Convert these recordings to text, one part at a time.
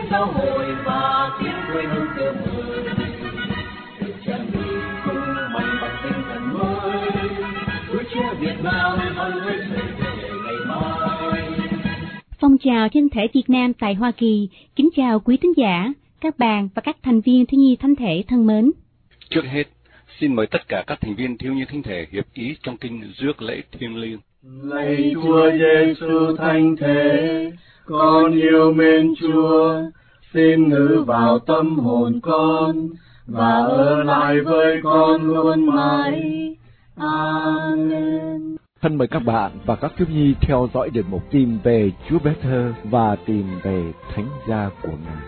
giáo hội và tiếng quê hương tươi mới. Để cha mình vững mạnh bằng tinh thần mới, tuổi trẻ Việt Nam vẫn hơi về ngày mai. Phong trào Thiên thể Việt Nam tại Hoa Kỳ kính chào quý thính giả, các bạn và các thành viên thiếu nhi thánh thể thân mến. Trước hết, xin mời tất cả các thành viên thiếu nhi thánh thể hiệp ý trong kinh rước lễ thiêng liêng. Lạy Chúa Giêsu thánh thể, con yêu mến Chúa, xin ngự vào tâm hồn con và ở lại với con luôn mãi. Amen. Thân mời các bạn và các thiếu nhi theo dõi điệp mục tìm về Chúa Bé Thơ và tìm về Thánh Gia của Ngài.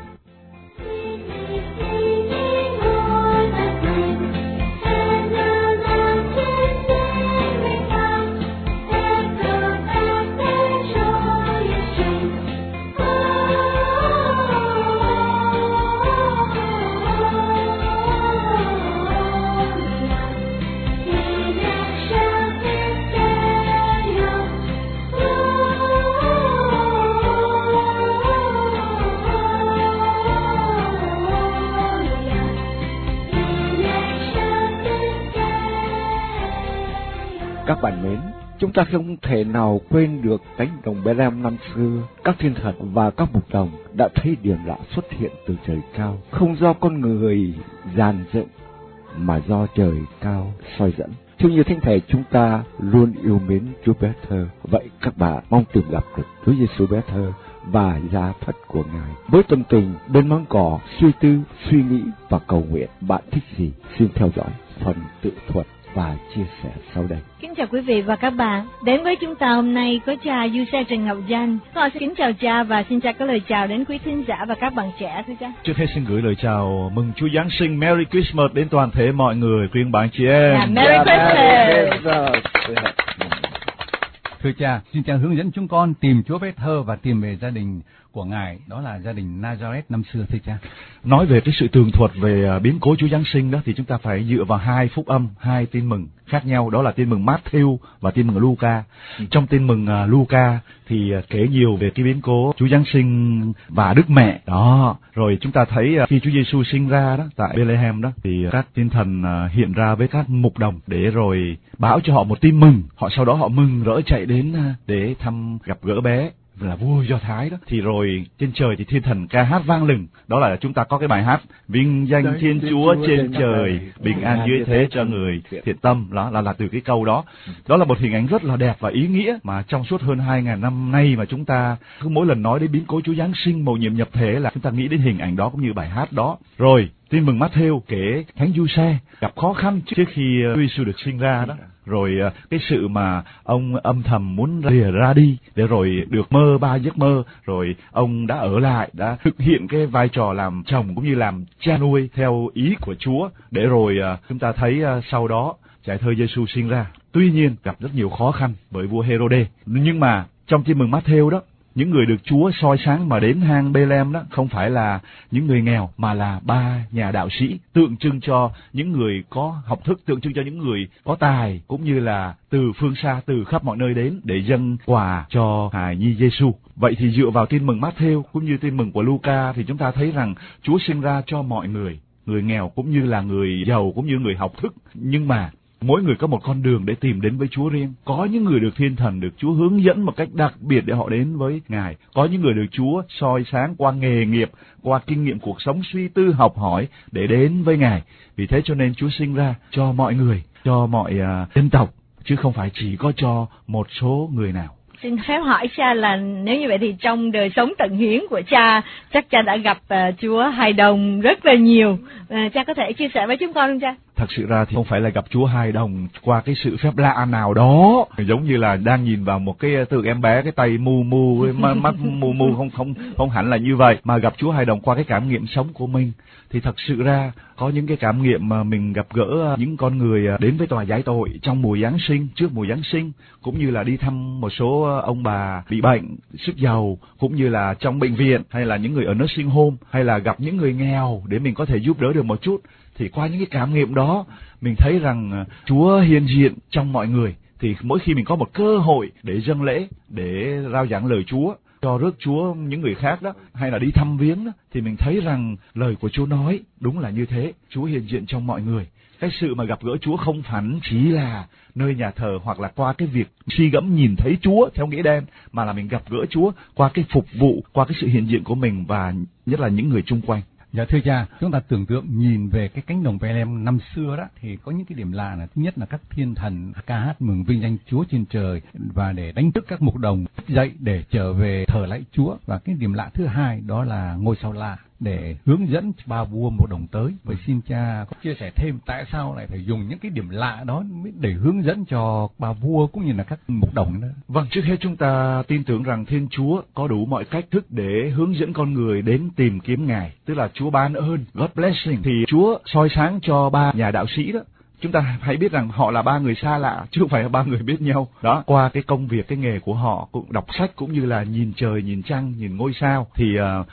Các bạn mến, chúng ta không thể nào quên được cánh đồng Bethlehem năm xưa. Các thiên thần và các mục đồng đã thấy điểm lạ xuất hiện từ trời cao, không do con người dàn dựng mà do trời cao soi dẫn. Thiếu nhi thánh thể chúng ta luôn yêu mến Chúa Bé Thơ. Vậy các bạn mong tìm gặp được Chúa Giêsu Bé Thơ và gia thất của Ngài. Với tâm tình bên máng cỏ, suy tư, suy nghĩ và cầu nguyện, bạn thích gì? Xin theo dõi phần tự thuật và chia sẻ sau đây. Kính chào quý vị và các bạn. Đến với chúng ta hôm nay có cha Du Xe Trần Ngọc Danh. Con xin kính chào cha và xin cha có lời chào đến quý thính giả và các bạn trẻ thưa cha. Trước hết xin gửi lời chào mừng Chúa Giáng sinh Merry Christmas đến toàn thể mọi người, quý bạn chị em. Merry Christmas. Thưa cha, xin cha hướng dẫn chúng con tìm Chúa Bé Thơ và tìm về gia đình của Ngài, đó là gia đình Nazareth năm xưa thưa cha. Nói về cái sự tường thuật về biến cố Chúa Giáng sinh đó thì chúng ta phải dựa vào hai phúc âm, hai tin mừng khác nhau, đó là tin mừng Matthew và tin mừng Luca. Trong tin mừng Luca thì kể nhiều về cái biến cố Chúa Giáng sinh và Đức Mẹ đó. Rồi chúng ta thấy khi Chúa Giêsu sinh ra đó tại Bethlehem đó thì các thiên thần hiện ra với các mục đồng để rồi báo cho họ một tin mừng. Sau đó họ mừng rỡ chạy đến để thăm gặp gỡ bé là vua Do Thái đó. Thì rồi trên trời thì thiên thần ca hát vang lừng, đó là chúng ta có cái bài hát vinh danh Thiên Chúa trên trời, bình an dưới thế cho người thiện tâm. Đó là từ cái câu đó. Đó là một hình ảnh rất là đẹp và ý nghĩa mà trong suốt hơn 2000 năm nay mà chúng ta cứ mỗi lần nói đến biến cố Chúa Giáng sinh mầu nhiệm nhập thể là chúng ta nghĩ đến hình ảnh đó cũng như bài hát đó. Rồi tin mừng Matthew kể Thánh Giuse gặp khó khăn trước khi Chúa Giêsu được sinh ra đó. Rồi cái sự mà ông âm thầm muốn lìa ra đi để rồi được mơ 3 giấc mơ, rồi ông đã ở lại, đã thực hiện cái vai trò làm chồng cũng như làm cha nuôi theo ý của Chúa, để rồi chúng ta thấy sau đó trại thơ Giêsu sinh ra. Tuy nhiên gặp rất nhiều khó khăn bởi vua Herode, nhưng mà trong tin mừng Matthew đó, những người được Chúa soi sáng mà đến hang Bethlehem đó không phải là những người nghèo mà là 3 nhà đạo sĩ, tượng trưng cho những người có học thức, tượng trưng cho những người có tài, cũng như là từ phương xa, từ khắp mọi nơi đến để dâng quà cho hài nhi Giêsu. Vậy thì dựa vào tin mừng Matthew cũng như tin mừng của Luca thì chúng ta thấy rằng Chúa sinh ra cho mọi người, người nghèo cũng như là người giàu cũng như người học thức, nhưng mà mỗi người có một con đường để tìm đến với Chúa riêng. Có những người được thiên thần, được Chúa hướng dẫn một cách đặc biệt để họ đến với Ngài. Có những người được Chúa soi sáng qua nghề nghiệp, qua kinh nghiệm cuộc sống, suy tư, học hỏi để đến với Ngài. Vì thế cho nên Chúa sinh ra cho mọi người, cho mọi dân tộc, chứ không phải chỉ có cho một số người nào. Xin phép hỏi cha là nếu như vậy thì trong đời sống tận hiến của cha, chắc cha đã gặp Chúa hài đồng rất là nhiều. Cha có thể chia sẻ với chúng con không cha? Thật sự ra thì không phải là gặp Chúa hài đồng qua cái sự phép lạ nào đó, giống như là đang nhìn vào một cái tượng em bé, cái tay mù mù, mắt mù mù, không hẳn là như vậy, mà gặp Chúa hài đồng qua cái cảm nghiệm sống của mình. Thì thật sự ra có những cái cảm nghiệm mà mình gặp gỡ những con người đến với tòa giải tội trong mùa Giáng sinh, trước mùa Giáng sinh, cũng như là đi thăm một số ông bà bị bệnh, sức giàu, cũng như là trong bệnh viện, hay là những người ở nursing home, hay là gặp những người nghèo để mình có thể giúp đỡ được một chút. Thì qua những cái cảm nghiệm đó, mình thấy rằng Chúa hiện diện trong mọi người. Thì mỗi khi mình có một cơ hội để dâng lễ, để rao giảng lời Chúa, cho rước Chúa những người khác đó, hay là đi thăm viếng đó, thì mình thấy rằng lời của Chúa nói đúng là như thế. Chúa hiện diện trong mọi người. Cái sự mà gặp gỡ Chúa không hẳn chỉ là nơi nhà thờ hoặc là qua cái việc suy gẫm nhìn thấy Chúa theo nghĩa đen, mà là mình gặp gỡ Chúa qua cái phục vụ, qua cái sự hiện diện của mình và nhất là những người chung quanh. Dạ thưa cha, chúng ta tưởng tượng nhìn về cái cánh đồng Bethlehem năm xưa đó thì có những cái điểm lạ này. Thứ nhất là các thiên thần ca hát mừng vinh danh Chúa trên trời và để đánh thức các mục đồng dậy để trở về thờ lạy Chúa. Và cái điểm lạ thứ hai đó là ngôi sao lạ để hướng dẫn ba vua mục đồng tới. Vậy xin cha có chia sẻ thêm tại sao lại phải dùng những cái điểm lạ đó để hướng dẫn cho ba vua cũng như là các mục đồng đó? Vâng, trước hết chúng ta tin tưởng rằng Thiên Chúa có đủ mọi cách thức để hướng dẫn con người đến tìm kiếm Ngài, tức là Chúa ban ơn, God blessing. Thì Chúa soi sáng cho ba nhà đạo sĩ đó. Chúng ta hãy biết rằng họ là ba người xa lạ, chứ không phải là ba người biết nhau. Đó, qua cái công việc, cái nghề của họ, cũng đọc sách cũng như là nhìn trời, nhìn trăng, nhìn ngôi sao, thì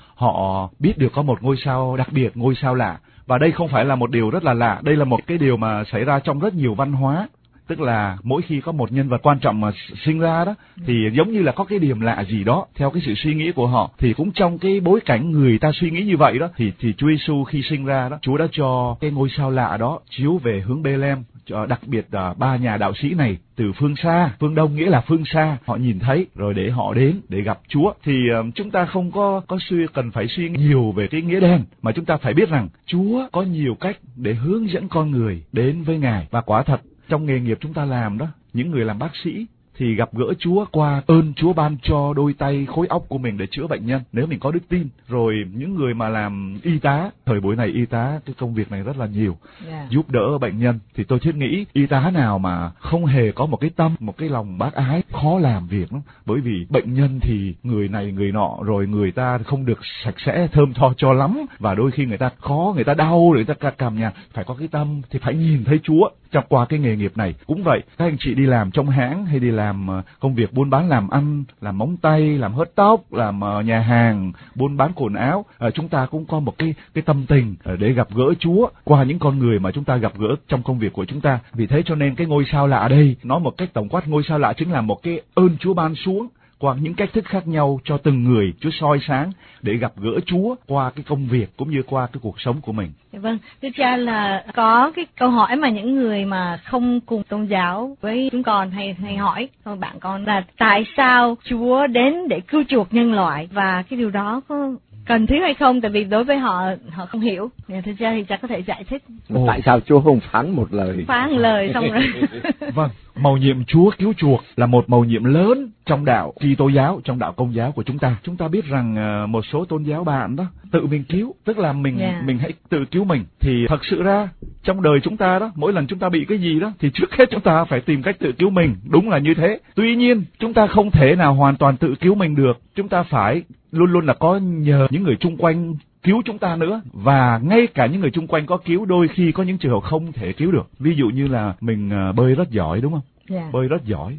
họ biết được có một ngôi sao đặc biệt, ngôi sao lạ. Và đây không phải là một điều rất là lạ, đây là một cái điều mà xảy ra trong rất nhiều văn hóa. Tức là mỗi khi có một nhân vật quan trọng mà sinh ra đó, thì giống như là có cái điểm lạ gì đó theo cái sự suy nghĩ của họ. Thì cũng trong cái bối cảnh người ta suy nghĩ như vậy đó, thì Chúa Giêsu khi sinh ra đó, Chúa đã cho cái ngôi sao lạ đó chiếu về hướng Bethlehem. Đặc biệt ba nhà đạo sĩ này từ phương xa, phương Đông nghĩa là phương xa, họ nhìn thấy rồi để họ đến để gặp Chúa. Thì chúng ta không cần phải suy nhiều về cái nghĩa đen, mà chúng ta phải biết rằng Chúa có nhiều cách để hướng dẫn con người đến với Ngài. Và quả thật trong nghề nghiệp chúng ta làm đó, những người làm bác sĩ thì gặp gỡ Chúa qua ơn Chúa ban cho đôi tay khối óc của mình để chữa bệnh nhân, nếu mình có đức tin. Rồi những người mà làm y tá, thời buổi này y tá cái công việc này rất là nhiều, giúp đỡ bệnh nhân, thì tôi thiết nghĩ y tá nào mà không hề có một cái tâm, một cái lòng bác ái, khó làm việc lắm. Bởi vì bệnh nhân thì người này người nọ, rồi người ta không được sạch sẽ thơm tho cho lắm, và đôi khi người ta khó, người ta đau, người ta càm nhằn, phải có cái tâm, thì phải nhìn thấy Chúa. Trong qua cái nghề nghiệp này cũng vậy, các anh chị đi làm trong hãng hay đi làm công việc buôn bán làm ăn, làm móng tay, làm hớt tóc, làm nhà hàng, buôn bán quần áo, chúng ta cũng có một cái tâm tình để gặp gỡ Chúa qua những con người mà chúng ta gặp gỡ trong công việc của chúng ta. Vì thế cho nên cái ngôi sao lạ đây, nói một cách tổng quát, ngôi sao lạ chính là một cái ơn Chúa ban xuống qua những cách thức khác nhau cho từng người. Chúa soi sáng để gặp gỡ Chúa qua cái công việc cũng như qua cái cuộc sống của mình. Vâng, thưa cha, là có cái câu hỏi mà những người mà không cùng tôn giáo với chúng con hay hỏi bạn con là tại sao Chúa đến để cứu chuộc nhân loại, và cái điều đó có cần thiết hay không? Tại vì đối với họ không hiểu. Thưa cha thì cha có thể giải thích. Tại sao Chúa không phán một lời? Phán lời xong rồi. Vâng, mầu nhiệm Chúa cứu chuộc là một mầu nhiệm lớn trong đạo Kitô giáo, trong đạo Công giáo của chúng ta. Chúng ta biết rằng một số tôn giáo bạn đó tự mình cứu, tức là mình hãy tự cứu mình. Thì thật sự ra trong đời chúng ta đó, mỗi lần chúng ta bị cái gì đó thì trước hết chúng ta phải tìm cách tự cứu mình, đúng là như thế. Tuy nhiên chúng ta không thể nào hoàn toàn tự cứu mình được, chúng ta phải luôn luôn là có nhờ những người chung quanh cứu chúng ta nữa. Và ngay cả những người chung quanh có cứu, đôi khi có những trường hợp không thể cứu được. Ví dụ như là mình bơi rất giỏi, đúng không? Bơi rất giỏi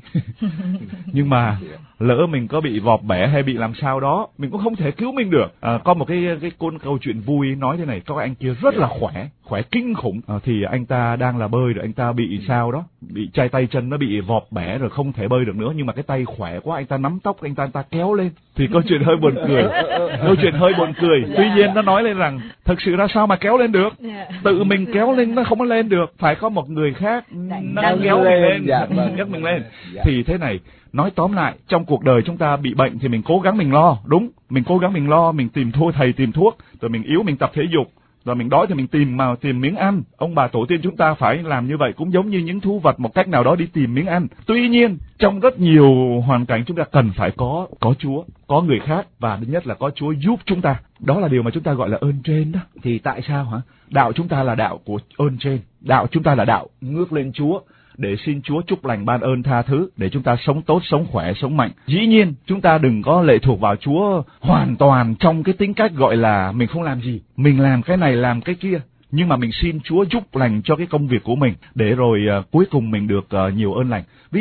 nhưng mà lỡ mình có bị vọt bẻ hay bị làm sao đó, mình cũng không thể cứu mình được. Có một cái câu chuyện vui nói thế này, có anh kia rất là khỏe kinh khủng, thì anh ta đang là bơi rồi anh ta bị sao đó, bị chai tay chân nó bị vọt bẻ rồi không thể bơi được nữa, nhưng mà cái tay khỏe quá, anh ta nắm tóc anh ta kéo lên. Thì câu chuyện hơi buồn cười. Tuy nhiên nó nói lên rằng thực sự ra sao mà kéo lên được, tự mình kéo lên nó không có lên được, phải có một người khác nó kéo mình lên, nhấc mình lên. Thì thế này, nói tóm lại, trong cuộc đời chúng ta bị bệnh thì mình cố gắng mình lo, đúng, mình cố gắng mình lo, mình tìm thầy tìm thuốc, rồi mình yếu mình tập thể dục, rồi mình đói thì mình tìm miếng ăn. Ông bà tổ tiên chúng ta phải làm như vậy, cũng giống như những thú vật một cách nào đó đi tìm miếng ăn. Tuy nhiên trong rất nhiều hoàn cảnh chúng ta cần phải có Chúa, có người khác, và thứ nhất là có Chúa giúp chúng ta. Đó là điều mà chúng ta gọi là ơn trên đó. Thì tại sao hả? Đạo chúng ta là đạo của ơn trên, đạo chúng ta là đạo ngước lên Chúa để xin Chúa chúc lành ban ơn tha thứ, để chúng ta sống tốt, sống khỏe, sống mạnh. Dĩ nhiên chúng ta đừng có lệ thuộc vào Chúa hoàn toàn trong cái tính cách gọi là mình không làm gì, mình làm cái này làm cái kia, nhưng mà mình xin Chúa chúc lành cho cái công việc của mình, để rồi cuối cùng mình được nhiều ơn lành. Ví dụ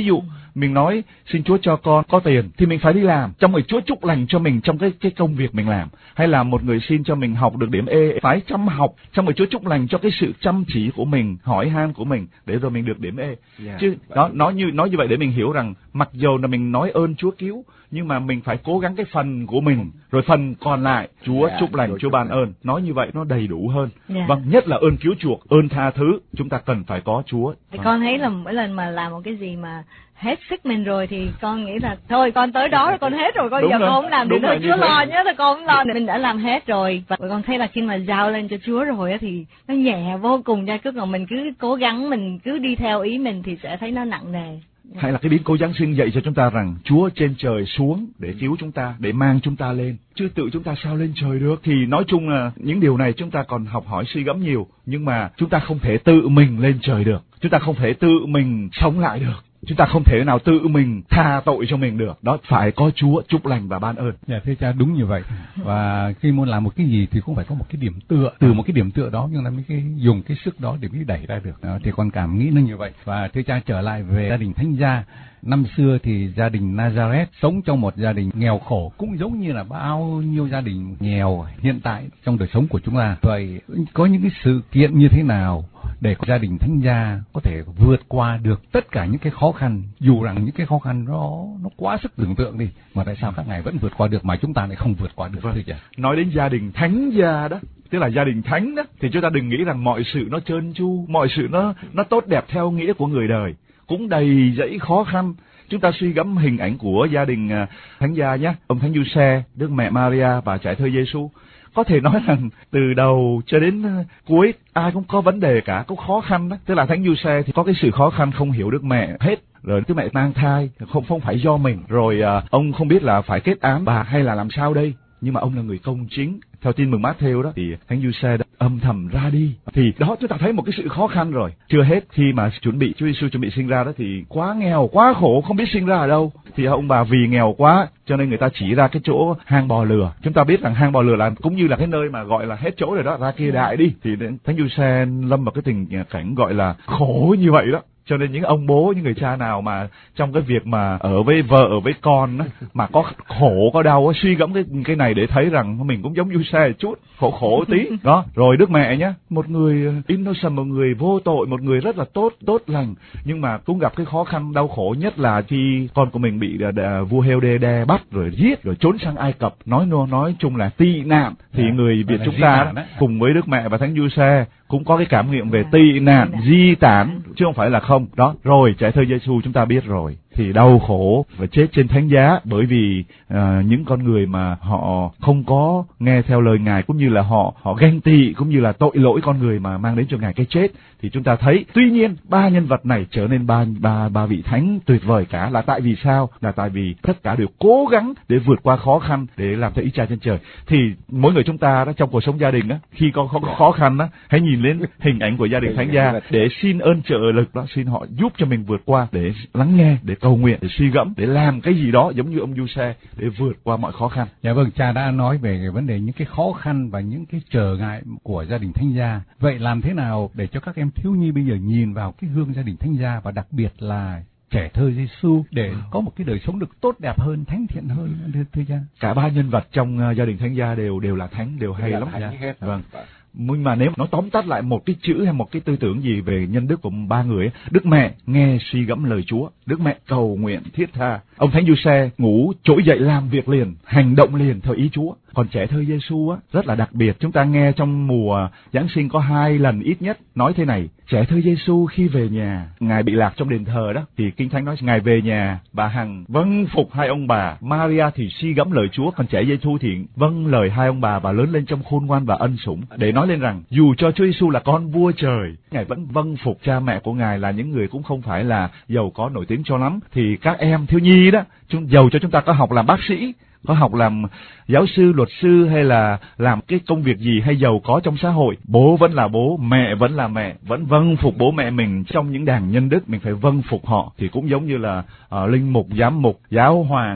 mình nói xin Chúa cho con có tiền thì mình phải đi làm, trong rồi Chúa chúc lành cho mình trong cái công việc mình làm. Hay là một người xin cho mình học được điểm E, phải chăm học, trong rồi Chúa chúc lành cho cái sự chăm chỉ của mình, hỏi han của mình để rồi mình được điểm E. Chứ đó, nói như vậy để mình hiểu rằng mặc dù là mình nói ơn Chúa cứu, nhưng mà mình phải cố gắng cái phần của mình, rồi phần còn lại Chúa chúc lành, Chúa ban ơn. Nói như vậy nó đầy đủ hơn. Vâng, nhất là ơn cứu chuộc, ơn tha thứ, chúng ta cần phải có Chúa. Thì con thấy là mỗi lần mà làm một cái gì mà hết sức mình rồi thì con nghĩ là thôi con tới đó rồi, con hết rồi, con giờ con không làm được nữa, Chúa lo nhé, thì con không lo, mình đã làm hết rồi. Và con thấy là khi mà giao lên cho Chúa rồi thì nó nhẹ vô cùng nha, cứ còn mình cứ cố gắng, mình cứ đi theo ý mình thì sẽ thấy nó nặng nề. Hay là cái biến cố Giáng sinh dạy cho chúng ta rằng Chúa trên trời xuống để cứu chúng ta, để mang chúng ta lên, chứ tự chúng ta sao lên trời được. Thì nói chung là những điều này chúng ta còn học hỏi suy gẫm nhiều, nhưng mà chúng ta không thể tự mình lên trời được, chúng ta không thể tự mình sống lại được, chúng ta không thể nào tự mình tha tội cho mình được. Đó, phải có Chúa chúc lành và ban ơn. Dạ thưa cha, đúng như vậy. Và khi muốn làm một cái gì thì cũng phải có một cái điểm tựa, từ một cái điểm tựa đó nhưng là mới cái dùng cái sức đó để mới đẩy ra được. Đó, thì con cảm nghĩ nó như vậy. Và thưa cha, trở lại về gia đình Thánh Gia. Năm xưa thì gia đình Nazareth sống trong một gia đình nghèo khổ, cũng giống như là bao nhiêu gia đình nghèo hiện tại trong đời sống của chúng ta. Vậy có những cái sự kiện như thế nào để gia đình Thánh Gia có thể vượt qua được tất cả những cái khó khăn, dù rằng những cái khó khăn nó quá sức tưởng tượng đi, mà tại sao các ngài vẫn vượt qua được mà chúng ta lại không vượt qua được? Thưa cha. Nói đến gia đình Thánh Gia đó, tức là gia đình thánh đó, thì chúng ta đừng nghĩ rằng mọi sự nó trơn tru, mọi sự nó tốt đẹp theo nghĩa của người đời, cũng đầy dẫy khó khăn. Chúng ta suy gẫm hình ảnh của gia đình Thánh Gia nhé, ông Thánh Giuse, Đức Mẹ Maria và Trẻ Thơ Giêsu. Có thể nói rằng từ đầu cho đến cuối ai cũng có vấn đề cả, có khó khăn đó. Tức là Thánh Giuse thì có cái sự khó khăn không hiểu Đức Mẹ hết. Rồi Đức Mẹ mang thai không phải do mình. Rồi ông không biết là phải kết án bà hay là làm sao đây. Nhưng mà ông là người công chính. Theo tin mừng Mát-thêu đó thì Thánh Giuse đã âm thầm ra đi. Thì đó chúng ta thấy một cái sự khó khăn rồi. Chưa hết, khi mà Chúa Giêsu chuẩn bị sinh ra đó thì quá nghèo, quá khổ, không biết sinh ra ở đâu. Thì ông bà vì nghèo quá cho nên người ta chỉ ra cái chỗ hang bò lừa. Chúng ta biết rằng hang bò lừa là cũng như là cái nơi mà gọi là hết chỗ rồi đó, ra kia đại đi. Thì Thánh Giuse lâm vào cái tình cảnh gọi là khổ như vậy đó. Cho nên những ông bố, những người cha nào mà trong cái việc mà ở với vợ, ở với con á, mà có khổ, có đau, suy gẫm cái này để thấy rằng mình cũng giống Giuse chút, khổ tí. Đó, rồi Đức Mẹ nhá, một người innocent, một người vô tội, một người rất là tốt lành, nhưng mà cũng gặp cái khó khăn đau khổ nhất là khi con của mình bị vua Hê-rô-đê đe bắt rồi giết rồi trốn sang Ai Cập, nói chung là tị nạn. Thì người Việt chúng ta cùng với Đức Mẹ và Thánh Giuse cũng có cái cảm nghiệm về tị nạn, di tản, chứ không phải là không. Đó, rồi Trẻ Thơ Giêsu chúng ta biết rồi, thì đau khổ và chết trên thánh giá bởi vì những con người mà họ không có nghe theo lời Ngài, cũng như là họ ganh tị, cũng như là tội lỗi con người mà mang đến cho Ngài cái chết. Thì chúng ta thấy, tuy nhiên ba nhân vật này trở nên ba vị thánh tuyệt vời cả, là tại vì sao? Là tại vì tất cả đều cố gắng để vượt qua khó khăn để làm theo ý Cha trên trời. Thì mỗi người chúng ta đó, trong cuộc sống gia đình đó, khi có khó khăn đó, hãy nhìn lên hình ảnh của gia đình Thánh Gia để xin ơn trợ lực đó, xin họ giúp cho mình vượt qua, để lắng nghe, để cầu nguyện, để suy gẫm, để làm cái gì đó giống như ông Giuse để vượt qua mọi khó khăn. Dạ vâng, cha đã nói về cái vấn đề những cái khó khăn và những cái trở ngại của gia đình Thánh Gia. Vậy làm thế nào để cho các em thiếu nhi bây giờ nhìn vào cái gương gia đình Thánh Gia, và đặc biệt là Trẻ Thơ Giêsu để có một cái đời sống được tốt đẹp hơn, thánh thiện hơn, thưa cha? Cả ba nhân vật trong gia đình Thánh Gia đều là thánh, đều hay lắm. Vâng. Nhưng mà nếu nói tóm tắt lại một cái chữ hay một cái tư tưởng gì về nhân đức của ba người ấy, Đức Mẹ nghe suy gẫm lời Chúa, Đức Mẹ cầu nguyện thiết tha, ông Thánh Giuse ngủ trỗi dậy làm việc liền, hành động liền theo ý Chúa. Còn Trẻ Thơ Giêsu á rất là đặc biệt, chúng ta nghe trong mùa Giáng sinh có 2 lần ít nhất nói thế này: Trẻ Thơ Giêsu khi về nhà, Ngài bị lạc trong đền thờ đó, thì Kinh Thánh nói Ngài về nhà, bà hằng vâng phục hai ông bà. Maria thì suy gẫm lời Chúa, còn Trẻ Giêsu thì vâng lời hai ông bà và lớn lên trong khôn ngoan và ân sủng, để nói lên rằng dù cho Chúa Giêsu là con vua trời, Ngài vẫn vâng phục cha mẹ của Ngài là những người cũng không phải là giàu có nổi tiếng cho lắm. Thì các em thiếu nhi đó, giàu cho chúng ta có học làm bác sĩ, có học làm giáo sư, luật sư, hay là làm cái công việc gì hay giàu có trong xã hội, bố vẫn là bố, mẹ vẫn là mẹ, vẫn vâng phục bố mẹ mình. Trong những đảng nhân đức mình phải vâng phục họ. Thì cũng giống như là linh mục, giám mục, giáo hoàng,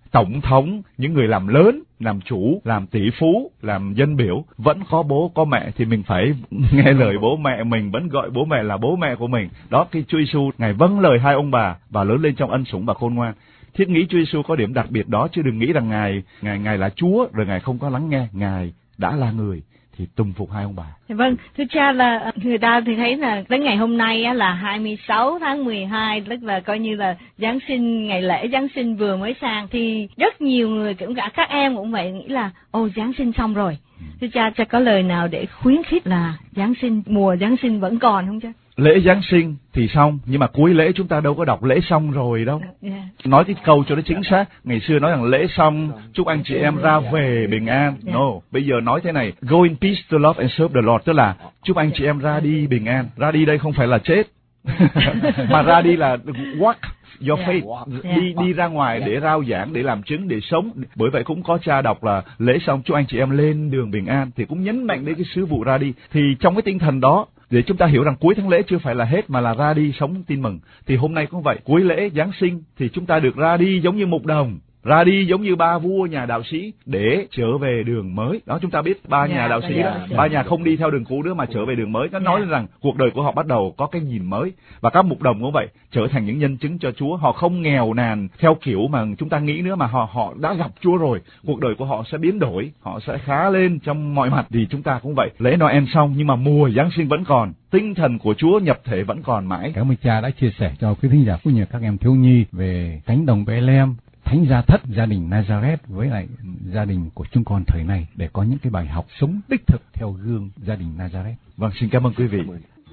tổng thống, những người làm lớn, làm chủ, làm tỷ phú, làm dân biểu, vẫn có bố có mẹ thì mình phải nghe lời bố mẹ mình, vẫn gọi bố mẹ là bố mẹ của mình. Đó, cái Chúa Giêsu Ngài vâng lời hai ông bà và lớn lên trong ân sủng và khôn ngoan. Thiết nghĩ Chúa Giêsu có điểm đặc biệt đó, chứ đừng nghĩ rằng Ngài là Chúa rồi Ngài không có lắng nghe. Ngài đã là người thì tùng phục hai ông bà. Vâng, thưa cha, là người ta thì thấy là đến ngày hôm nay á, là 26 tháng 12, tức là coi như là Giáng sinh, ngày lễ Giáng sinh vừa mới sang, thì rất nhiều người, cũng cả các em cũng vậy, nghĩ là Giáng sinh xong rồi. Thưa cha có lời nào để khuyến khích là Giáng sinh, mùa Giáng sinh vẫn còn không cha? Lễ Giáng sinh thì xong, nhưng mà cuối lễ chúng ta đâu có đọc lễ xong rồi đâu. Nói cái câu cho nó chính xác. Ngày xưa nói rằng lễ xong, chúc anh chị em ra về bình an. No, bây giờ nói thế này, go in peace to love and serve the Lord, tức là chúc anh chị em ra đi bình an. Ra đi đây không phải là chết, mà ra đi là walk your faith, đi ra ngoài để rao giảng, để làm chứng, để sống. Bởi vậy cũng có cha đọc là lễ xong chúc anh chị em lên đường bình an, thì cũng nhấn mạnh đến cái sứ vụ ra đi. Thì trong cái tinh thần đó, để chúng ta hiểu rằng cuối tháng lễ chưa phải là hết mà là ra đi sống tin mừng. Thì hôm nay cũng vậy, cuối lễ Giáng sinh thì chúng ta được ra đi giống như mục đồng, ra đi giống như ba vua nhà đạo sĩ để trở về đường mới. Đó, chúng ta biết ba nhà đạo sĩ đó, ba nhà không đi theo đường cũ nữa mà trở về đường mới. Nó nói rằng cuộc đời của họ bắt đầu có cái nhìn mới. Và các mục đồng cũng vậy, trở thành những nhân chứng cho Chúa. Họ không nghèo nàn theo kiểu mà chúng ta nghĩ nữa, mà họ đã gặp Chúa rồi. Cuộc đời của họ sẽ biến đổi, họ sẽ khá lên trong mọi mặt. Thì chúng ta cũng vậy, lễ Noel xong nhưng mà mùa Giáng sinh vẫn còn, tinh thần của Chúa nhập thể vẫn còn mãi. Cảm ơn cha đã chia sẻ cho quý thính giả cũng như các em thiếu nhi về cánh đồng Bethlehem, Thánh Gia Thất, gia đình Nazareth với lại gia đình của chúng con thời này, để có những cái bài học sống đích thực theo gương gia đình Nazareth. Vâng, xin cảm ơn quý vị.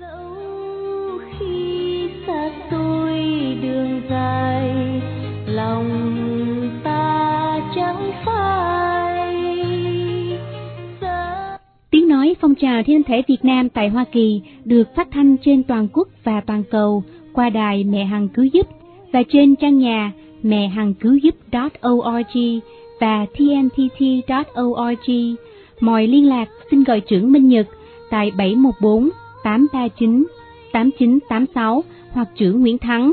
Dẫu khi xa xôi đường dài, lòng ta chẳng phai. Tiếng nói phong trào Thiên thể Việt Nam tại Hoa Kỳ được phát thanh trên toàn quốc và toàn cầu qua đài Mẹ Hằng Cứu Giúp và trên trang nhà mẹ hằng cứu giúp.org và tntt.org. Mọi liên lạc xin gọi trưởng Minh Nhật tại 714-839-8986 hoặc trưởng Nguyễn Thắng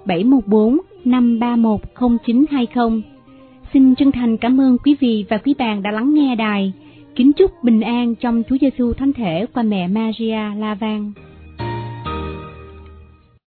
714-531-0920. Xin chân thành cảm ơn quý vị và quý bạn đã lắng nghe đài. Kính chúc bình an trong Chúa Giêsu Thánh Thể qua mẹ Maria La Vang.